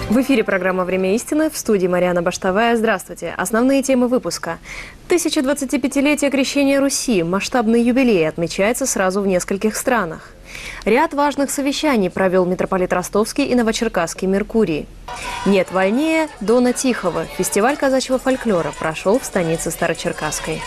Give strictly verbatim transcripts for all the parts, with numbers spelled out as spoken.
В эфире программа «Время истины», в студии Марьяна Баштовая. Здравствуйте. Основные темы выпуска. тысяча двадцатипятилетие крещения Руси. Масштабный юбилей отмечается сразу в нескольких странах. Ряд важных совещаний провел митрополит Ростовский и Новочеркасский Меркурий. Нет вольнее Дона Тихого. Фестиваль казачьего фольклора прошел в станице Старочеркасской.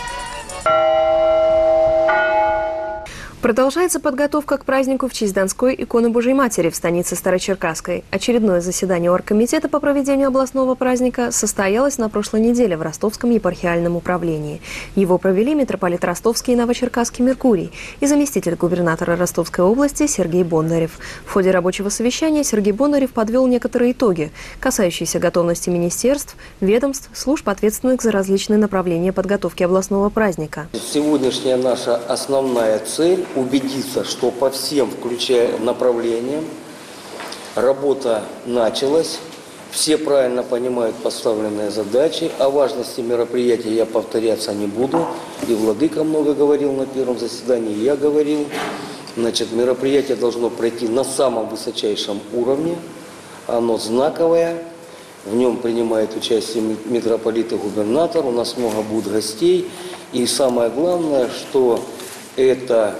Продолжается подготовка к празднику в честь Донской иконы Божией Матери в станице Старочеркасской. Очередное заседание оргкомитета по проведению областного праздника состоялось на прошлой неделе в Ростовском епархиальном управлении. Его провели митрополит Ростовский и Новочеркасский Меркурий и заместитель губернатора Ростовской области Сергей Бондарев. В ходе рабочего совещания Сергей Бондарев подвел некоторые итоги, касающиеся готовности министерств, ведомств, служб, ответственных за различные направления подготовки областного праздника. Сегодняшняя наша основная цель – убедиться, что по всем, включая направлениям, работа началась, все правильно понимают поставленные задачи. О важности мероприятия я повторяться не буду, и владыка много говорил на первом заседании, я говорил. Значит, мероприятие должно пройти на самом высочайшем уровне, оно знаковое, в нем принимает участие митрополит и губернатор, у нас много будет гостей, и самое главное, что это...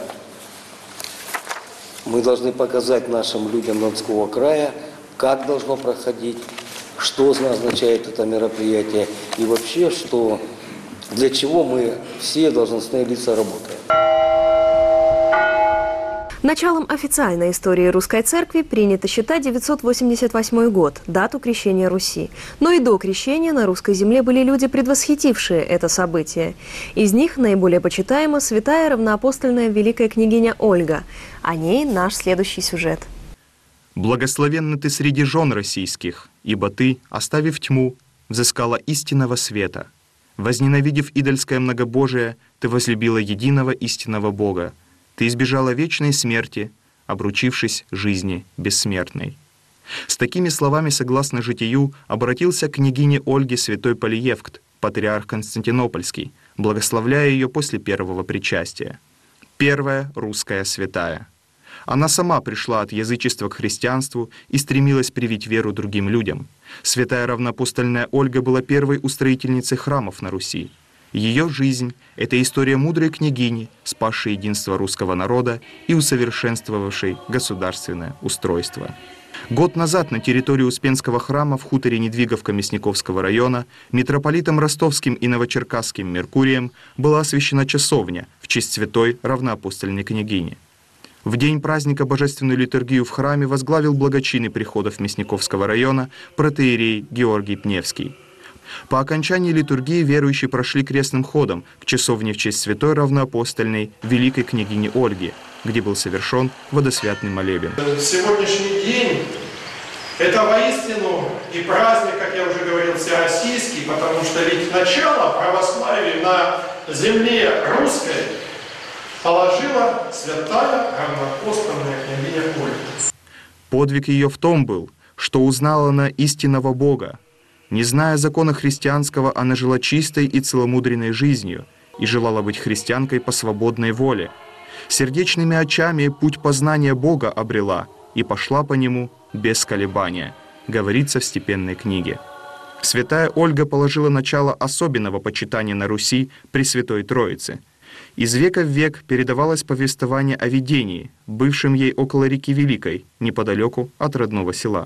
Мы должны показать нашим людям Донского края, как должно проходить, что означает это мероприятие и вообще, что, для чего мы все должностные лица работаем. Началом официальной истории Русской Церкви принято считать девятьсот восемьдесят восьмой год, дату крещения Руси. Но и до крещения на русской земле были люди, предвосхитившие это событие. Из них наиболее почитаема святая равноапостольная великая княгиня Ольга. О ней наш следующий сюжет. «Благословенна ты среди жен российских, ибо ты, оставив тьму, взыскала истинного света. Возненавидев идольское многобожие, ты возлюбила единого истинного Бога. Ты избежала вечной смерти, обручившись жизни бессмертной». С такими словами, согласно житию, обратился к княгине Ольге святой Полиевкт, патриарх Константинопольский, благословляя ее после первого причастия. Первая русская святая. Она сама пришла от язычества к христианству и стремилась привить веру другим людям. Святая равноапостольная Ольга была первой устроительницей храмов на Руси. Ее жизнь – это история мудрой княгини, спасшей единство русского народа и усовершенствовавшей государственное устройство. Год назад на территории Успенского храма в хуторе Недвиговка Мясниковского района митрополитом Ростовским и Новочеркасским Меркурием была освящена часовня в честь святой равноапостольной княгини. В день праздника божественную литургию в храме возглавил благочинный приходов Мясниковского района протоиерей Георгий Пневский. По окончании литургии верующие прошли крестным ходом к часовне в честь святой равноапостольной великой княгини Ольги, где был совершен водосвятный молебен. Сегодняшний день – это воистину и праздник, как я уже говорил, всероссийский, потому что ведь начало православия на земле русской положила святая равноапостольная княгиня Ольга. Подвиг ее в том был, что узнала она истинного Бога. Не зная закона христианского, она жила чистой и целомудренной жизнью и желала быть христианкой по свободной воле. Сердечными очами путь познания Бога обрела и пошла по нему без колебания, говорится в степенной книге. Святая Ольга положила начало особенного почитания на Руси Пресвятой Троицы. Из века в век передавалось повествование о видении, бывшем ей около реки Великой, неподалеку от родного села.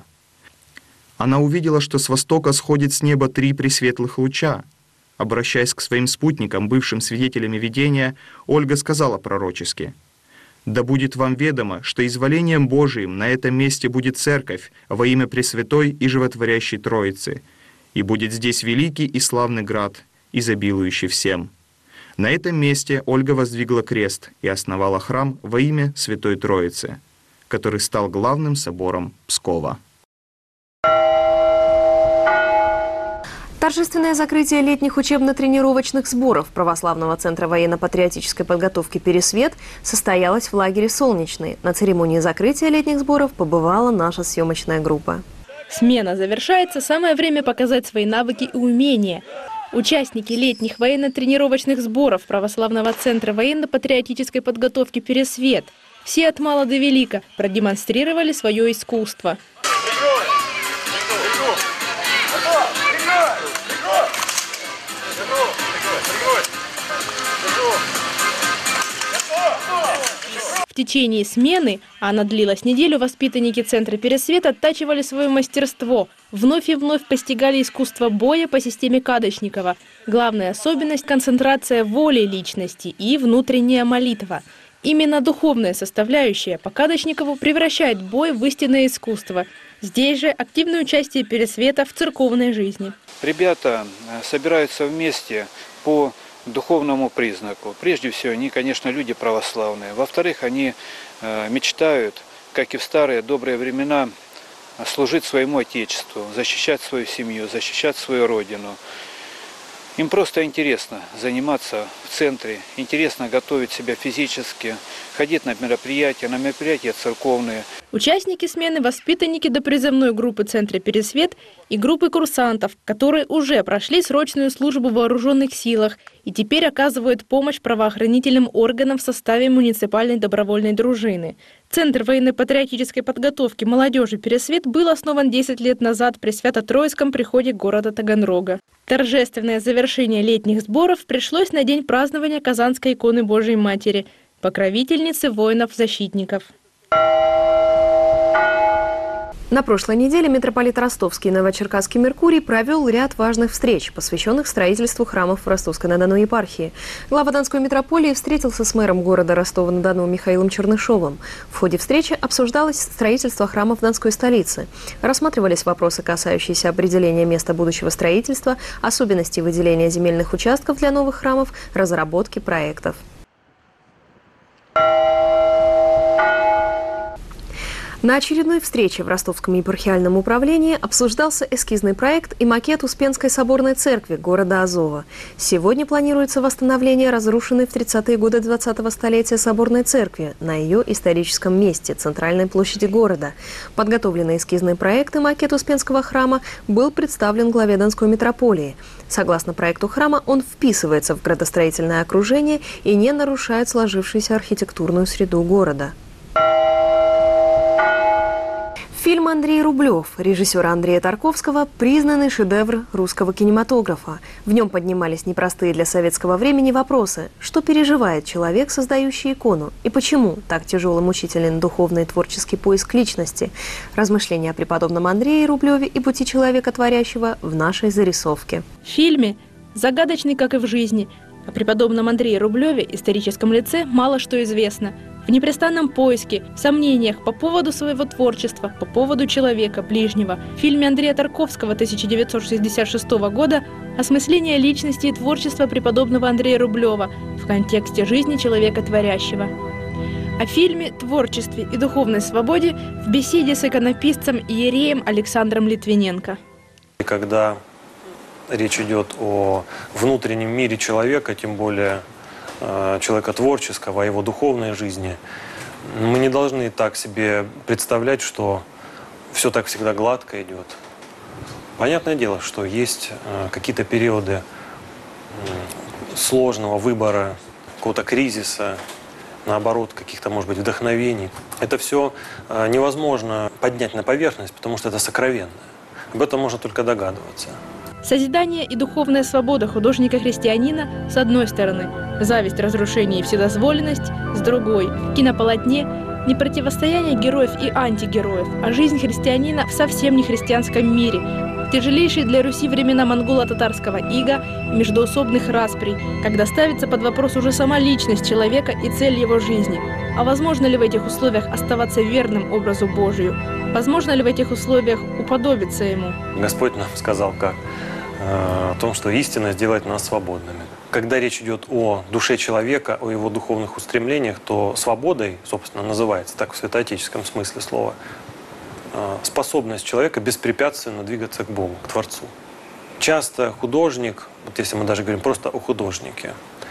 Она увидела, что с востока сходит с неба три пресветлых луча. Обращаясь к своим спутникам, бывшим свидетелями видения, Ольга сказала пророчески: «Да будет вам ведомо, что изволением Божиим на этом месте будет церковь во имя Пресвятой и Животворящей Троицы, и будет здесь великий и славный град, изобилующий всем». На этом месте Ольга воздвигла крест и основала храм во имя Святой Троицы, который стал главным собором Пскова. Торжественное закрытие летних учебно-тренировочных сборов Православного центра военно-патриотической подготовки «Пересвет» состоялось в лагере «Солнечный». На церемонии закрытия летних сборов побывала наша съемочная группа. Смена завершается, самое время показать свои навыки и умения. Участники летних военно-тренировочных сборов Православного центра военно-патриотической подготовки «Пересвет», все от мала до велика, продемонстрировали свое искусство. В течение смены, а она длилась неделю, воспитанники Центра Пересвет оттачивали свое мастерство, вновь и вновь постигали искусство боя по системе Кадочникова. Главная особенность – концентрация воли личности и внутренняя молитва. Именно духовная составляющая по Кадочникову превращает бой в истинное искусство. Здесь же активное участие Пересвета в церковной жизни. Ребята собираются вместе по духовному признаку. Прежде всего, они, конечно, люди православные. Во-вторых, они э, мечтают, как и в старые добрые времена, служить своему Отечеству, защищать свою семью, защищать свою родину. Им просто интересно заниматься в центре, интересно готовить себя физически, ходить на мероприятия, на мероприятия церковные. Участники смены – воспитанники допризывной группы Центра Пересвет и группы курсантов, которые уже прошли срочную службу в вооруженных силах и теперь оказывают помощь правоохранительным органам в составе муниципальной добровольной дружины. Центр военно-патриотической подготовки молодежи «Пересвет» был основан десять лет назад при Свято-Троицком приходе города Таганрога. Торжественное завершение летних сборов пришлось на день празднования Казанской иконы Божией Матери, покровительницы воинов-защитников. На прошлой неделе митрополит Ростовский и Новочеркасский Меркурий провел ряд важных встреч, посвященных строительству храмов в Ростовской-на-Дону епархии. Глава Донской митрополии встретился с мэром города Ростова-на-Дону Михаилом Чернышовым. В ходе встречи обсуждалось строительство храмов Донской столицы. Рассматривались вопросы, касающиеся определения места будущего строительства, особенностей выделения земельных участков для новых храмов, разработки проектов. На очередной встрече в Ростовском епархиальном управлении обсуждался эскизный проект и макет Успенской соборной церкви города Азова. Сегодня планируется восстановление разрушенной в тридцатые годы двадцатого столетия соборной церкви на ее историческом месте, центральной площади города. Подготовленный эскизный проект и макет Успенского храма был представлен главе Донской митрополии. Согласно проекту храма, он вписывается в градостроительное окружение и не нарушает сложившуюся архитектурную среду города. Фильм «Андрей Рублев» режиссера Андрея Тарковского – признанный шедевр русского кинематографа. В нем поднимались непростые для советского времени вопросы: что переживает человек, создающий икону, и почему так тяжел и мучителен духовный и творческий поиск личности. Размышления о преподобном Андрее Рублеве и пути человека творящего в нашей зарисовке. В фильме, загадочный, как и в жизни, о преподобном Андрее Рублеве, историческом лице, мало что известно. В непрестанном поиске, в сомнениях по поводу своего творчества, по поводу человека, ближнего. В фильме Андрея Тарковского тысяча девятьсот шестьдесят шестого года осмысление личности и творчества преподобного Андрея Рублева в контексте жизни человека творящего. О фильме, творчестве и духовной свободе в беседе с иконописцем иереем Александром Литвиненко. Когда речь идет о внутреннем мире человека, тем более человека творческого, о его духовной жизни, мы не должны так себе представлять, что все так всегда гладко идет. Понятное дело, что есть какие-то периоды сложного выбора, какого-то кризиса, наоборот, каких-то, может быть, вдохновений. Это все невозможно поднять на поверхность, потому что это сокровенное. Об этом можно только догадываться. Созидание и духовная свобода художника-христианина с одной стороны, зависть, разрушение и вседозволенность с другой. В кинополотне не противостояние героев и антигероев, а жизнь христианина в совсем не христианском мире. В тяжелейшие для Руси времена монголо-татарского ига, междоусобных расприй, когда ставится под вопрос уже сама личность человека и цель его жизни. А возможно ли в этих условиях оставаться верным образу Божию? Возможно ли в этих условиях уподобиться ему? Господь нам сказал как? О том, что истина сделает нас свободными. Когда речь идет о душе человека, о его духовных устремлениях, то свободой, собственно, называется так в святоотеческом смысле слова, способность человека беспрепятственно двигаться к Богу, к Творцу. Часто художник, вот если мы даже говорим просто о художнике,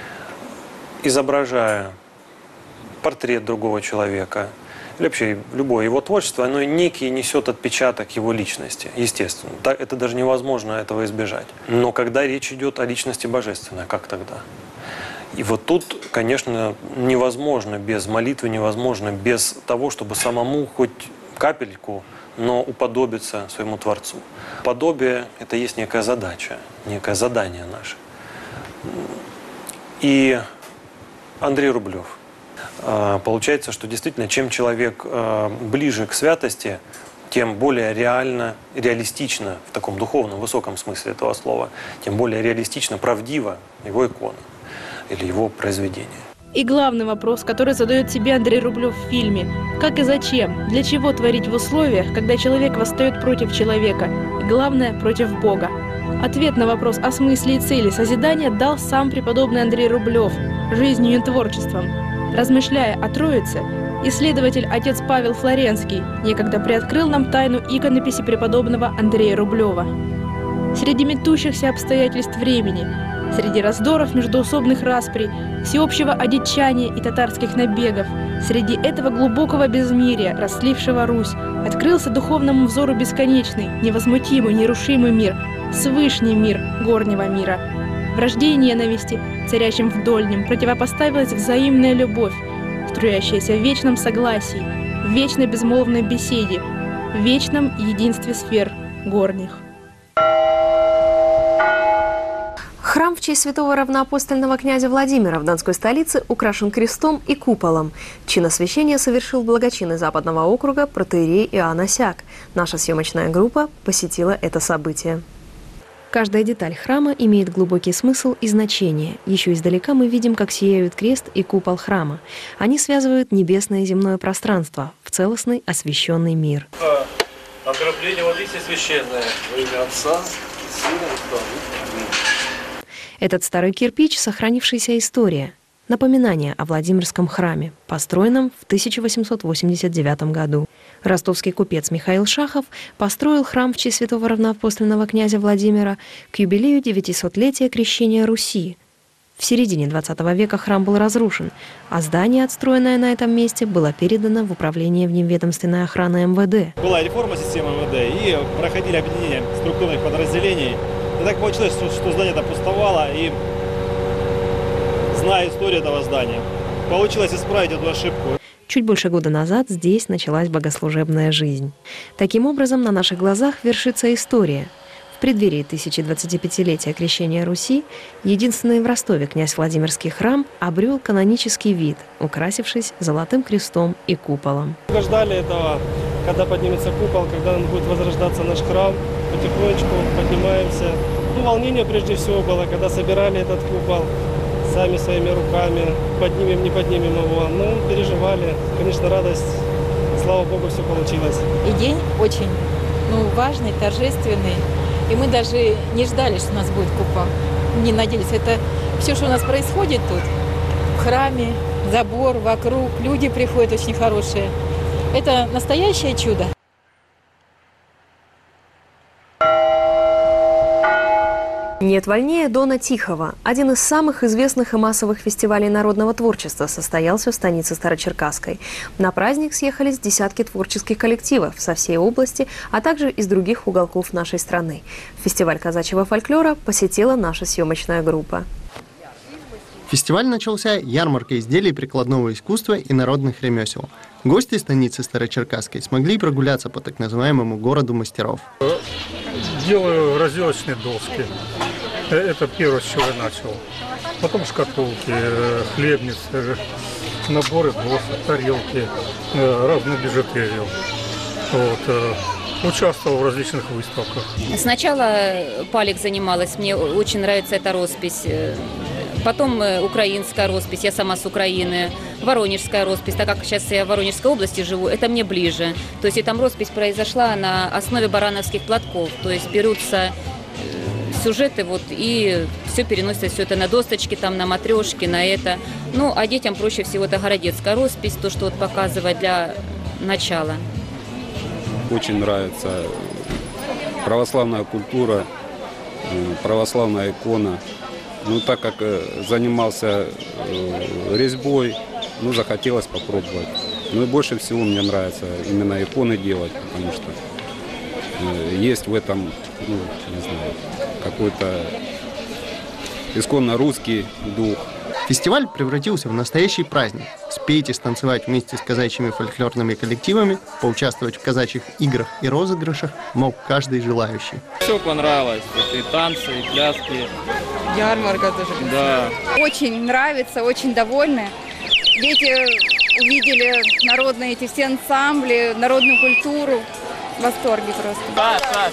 изображая портрет другого человека, или вообще любое его творчество, оно некий несет отпечаток его личности, естественно. Так, это даже невозможно этого избежать. Но когда речь идет о личности божественной, как тогда? И вот тут, конечно, невозможно без молитвы, невозможно без того, чтобы самому хоть капельку, но уподобиться своему Творцу. Подобие – это есть некая задача, некое задание наше. И Андрей Рублев. Получается, что действительно, чем человек ближе к святости, тем более реально, реалистично, в таком духовном, высоком смысле этого слова, тем более реалистично, правдиво его икона или его произведение. И главный вопрос, который задает себе Андрей Рублев в фильме: как и зачем, для чего творить в условиях, когда человек восстает против человека, и главное, против Бога? Ответ на вопрос о смысле и цели созидания дал сам преподобный Андрей Рублев жизнью и творчеством. Размышляя о Троице, исследователь отец Павел Флоренский некогда приоткрыл нам тайну иконописи преподобного Андрея Рублева. Среди метущихся обстоятельств времени, среди раздоров междоусобных расприй, всеобщего одичания и татарских набегов, среди этого глубокого безмирия, раслившего Русь, открылся духовному взору бесконечный, невозмутимый, нерушимый мир, свышний мир горнего мира. Вражде и ненависти, царящим в дольнем, противопоставилась взаимная любовь, струящаяся в вечном согласии, в вечной безмолвной беседе, в вечном единстве сфер горних. Храм в честь святого равноапостольного князя Владимира в Донской столице украшен крестом и куполом. Чин освящения совершил благочинный Западного округа протоиерей Иоанн Осяк. Наша съемочная группа посетила это событие. Каждая деталь храма имеет глубокий смысл и значение. Еще издалека мы видим, как сияют крест и купол храма. Они связывают небесное и земное пространство в целостный освященный мир. Окропление воды всесвященное во имя Отца, Сына и Духа. Этот старый кирпич – сохранившаяся история. Напоминание о Владимирском храме, построенном в тысяча восемьсот восемьдесят девятом году. Ростовский купец Михаил Шахов построил храм в честь святого равноапостольного князя Владимира к юбилею девятисотлетия крещения Руси. В середине двадцатого века храм был разрушен, а здание, отстроенное на этом месте, было передано в управление вневедомственной охраны эм вэ дэ. Была реформа системы эм вэ дэ, и проходили объединения структурных подразделений. И так получилось, что, что здание-то пустовало, и, зная историю этого здания, получилось исправить эту ошибку. Чуть больше года назад здесь началась богослужебная жизнь. Таким образом, на наших глазах вершится история. В преддверии тысячедвадцатипятилетия крещения Руси единственный в Ростове князь Владимирский храм обрел канонический вид, украсившись золотым крестом и куполом. Мы ждали этого, когда поднимется купол, когда будет возрождаться наш храм. Потихонечку поднимаемся. Ну, волнение прежде всего было, когда собирали этот купол сами своими руками, поднимем, не поднимем его. Ну, переживали. Конечно, радость. Слава Богу, все получилось. И день очень ну, важный, торжественный. И мы даже не ждали, что у нас будет купол. Не надеялись. Это все, что у нас происходит тут, в храме, забор, вокруг, люди приходят очень хорошие. Это настоящее чудо. «Нет вольнее Дона Тихого». Один из самых известных и массовых фестивалей народного творчества состоялся в станице Старочеркасской. На праздник съехались десятки творческих коллективов со всей области, а также из других уголков нашей страны. Фестиваль казачьего фольклора посетила наша съемочная группа. Фестиваль начался ярмаркой изделий прикладного искусства и народных ремесел. Гости станицы Старочеркасской смогли прогуляться по так называемому городу мастеров. Делаю разделочные доски. Это первое, с чего я начал. Потом шкатулки, хлебницы, наборы досок, тарелки, разную бижутерию. Вот. Участвовал в различных выставках. Сначала палек занималась, мне очень нравится эта роспись. Потом украинская роспись, я сама с Украины. Воронежская роспись, так как сейчас я в Воронежской области живу, это мне ближе. То есть и там роспись произошла на основе барановских платков. То есть берутся сюжеты вот, и все переносится все это на досточки, там, на матрешки, на это. Ну, а детям проще всего это городецкая роспись, то, что вот показывать для начала. Очень нравится православная культура, православная икона. Ну, так как занимался резьбой, ну, захотелось попробовать. Ну, и больше всего мне нравится именно иконы делать, потому что есть в этом, ну, не знаю, какой-то исконно русский дух. Фестиваль превратился в настоящий праздник. Спеть и станцевать вместе с казачьими фольклорными коллективами, поучаствовать в казачьих играх и розыгрышах мог каждый желающий. Все понравилось. И танцы, и пляски. Ярмарка тоже. Да. Очень нравится, очень довольны. Дети увидели народные эти все ансамбли, народную культуру. В восторге просто. Да, да.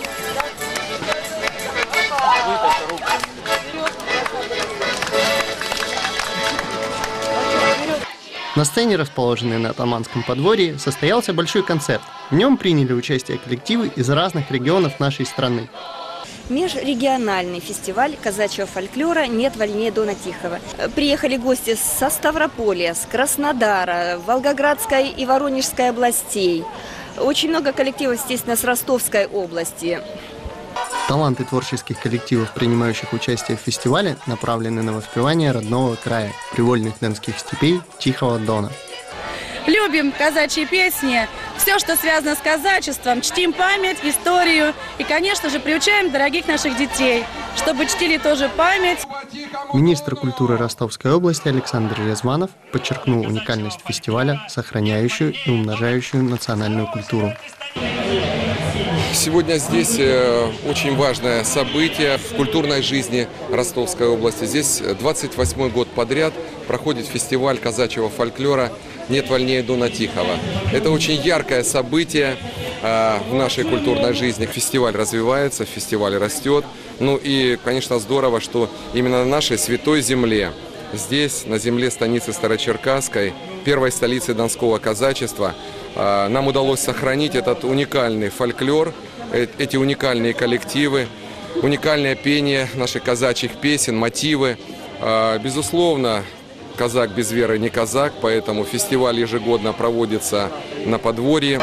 На сцене, расположенной на Атаманском подворье, состоялся большой концерт. В нем приняли участие коллективы из разных регионов нашей страны. Межрегиональный фестиваль казачьего фольклора «Нет вольнее Дона Тихого». Приехали гости со Ставрополя, с Краснодара, Волгоградской и Воронежской областей. Очень много коллективов, естественно, с Ростовской области. Таланты творческих коллективов, принимающих участие в фестивале, направлены на воспевание родного края, привольных донских степей, Тихого Дона. Любим казачьи песни, все, что связано с казачеством, чтим память, историю и, конечно же, приучаем дорогих наших детей, чтобы чтили тоже память. Министр культуры Ростовской области Александр Резванов подчеркнул уникальность фестиваля, сохраняющую и умножающую национальную культуру. Сегодня здесь очень важное событие в культурной жизни Ростовской области. Здесь двадцать восьмой год подряд проходит фестиваль казачьего фольклора «Нет вольнее Дона Тихого». Это очень яркое событие в нашей культурной жизни. Фестиваль развивается, фестиваль растет. Ну и, конечно, здорово, что именно на нашей святой земле, здесь, на земле станицы Старочеркасской, первой столицы донского казачества, нам удалось сохранить этот уникальный фольклор, эти уникальные коллективы, уникальное пение наших казачьих песен, мотивы. Безусловно, казак без веры не казак, поэтому фестиваль ежегодно проводится на подворье.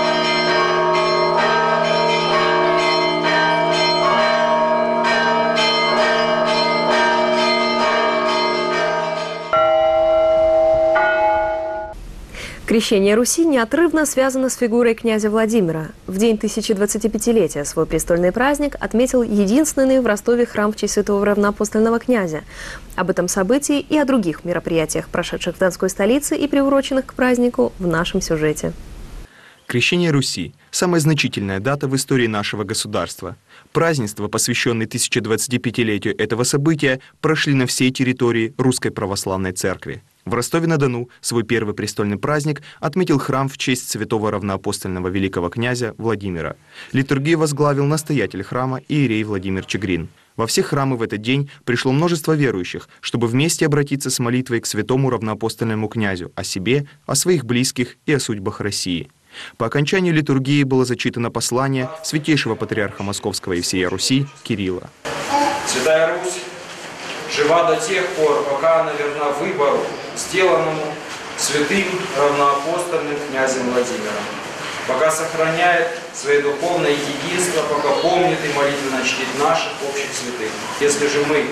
Крещение Руси неотрывно связано с фигурой князя Владимира. В день тысячедвадцатипятилетия свой престольный праздник отметил единственный в Ростове храм в честь святого равноапостольного князя. Об этом событии и о других мероприятиях, прошедших в Донской столице и приуроченных к празднику, в нашем сюжете. Крещение Руси – самая значительная дата в истории нашего государства. Празднества, посвященные тысячедвадцатипятилетию этого события, прошли на всей территории Русской Православной Церкви. В Ростове-на-Дону свой первый престольный праздник отметил храм в честь святого равноапостольного великого князя Владимира. Литургию возглавил настоятель храма иерей Владимир Чегрин. Во все храмы в этот день пришло множество верующих, чтобы вместе обратиться с молитвой к святому равноапостольному князю о себе, о своих близких и о судьбах России. По окончанию литургии было зачитано послание святейшего патриарха Московского и всея Руси Кирилла. Святая Русь жива до тех пор, пока она верна выбору, сделанному святым равноапостольным князем Владимиром, пока сохраняет свое духовное единство, пока помнит и молитвенно чтит наших общих святых. Если же мы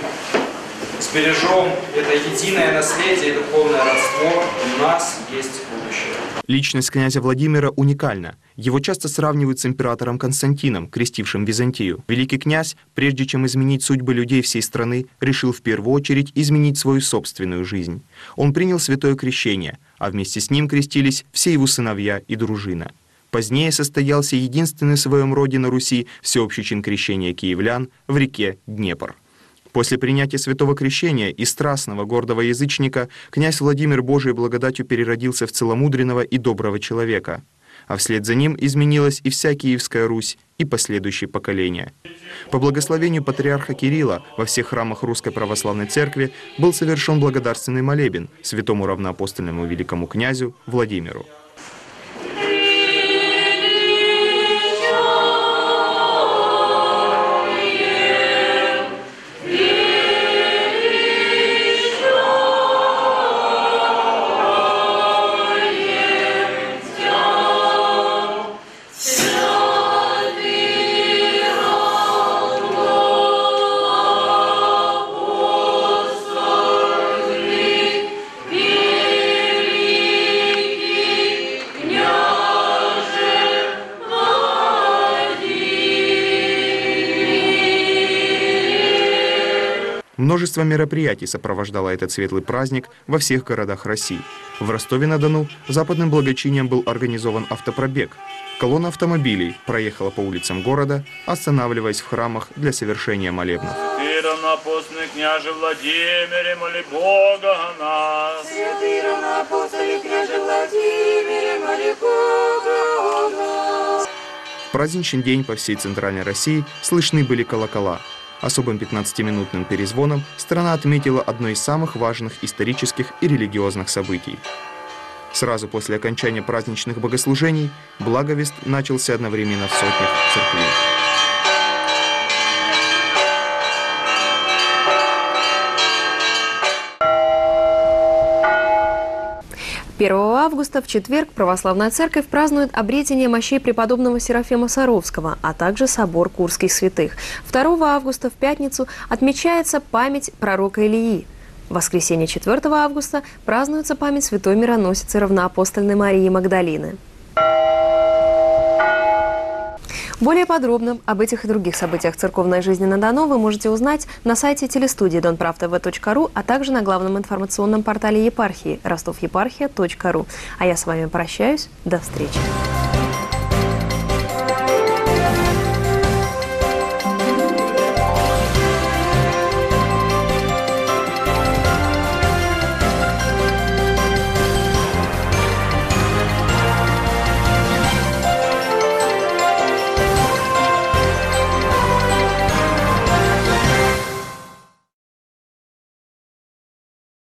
сбережем это единое наследие и духовное родство, у нас есть будущее. Личность князя Владимира уникальна. Его часто сравнивают с императором Константином, крестившим Византию. Великий князь, прежде чем изменить судьбы людей всей страны, решил в первую очередь изменить свою собственную жизнь. Он принял святое крещение, а вместе с ним крестились все его сыновья и дружина. Позднее состоялся единственный в своем роде на Руси всеобщий чин крещения киевлян в реке Днепр. После принятия святого крещения из страстного, гордого язычника князь Владимир Божией благодатью переродился в целомудренного и доброго человека, а вслед за ним изменилась и вся Киевская Русь, и последующие поколения. По благословению патриарха Кирилла во всех храмах Русской Православной Церкви был совершен благодарственный молебен святому равноапостольному великому князю Владимиру. Множество мероприятий сопровождало этот светлый праздник во всех городах России. В Ростове-на-Дону западным благочинием был организован автопробег. Колонна автомобилей проехала по улицам города, останавливаясь в храмах для совершения молебнов. равноапостольный княже Владимире, моли Бога о нас. Святый равноапостольный княже Владимире, моли Бога о нас. В праздничный день по всей Центральной России слышны были колокола. Особым пятнадцатиминутным перезвоном страна отметила одно из самых важных исторических и религиозных событий. Сразу после окончания праздничных богослужений благовест начался одновременно в сотнях церквей. первого августа в четверг Православная Церковь празднует обретение мощей преподобного Серафима Саровского, а также собор Курских святых. второго августа в пятницу отмечается память пророка Илии. В воскресенье четвёртого августа празднуется память святой мироносицы равноапостольной Марии Магдалины. Более подробно об этих и других событиях церковной жизни на Дону вы можете узнать на сайте телестудии дон прав тэ вэ точка ру, а также на главном информационном портале епархии ростов епархия точка ру. А я с вами прощаюсь. До встречи.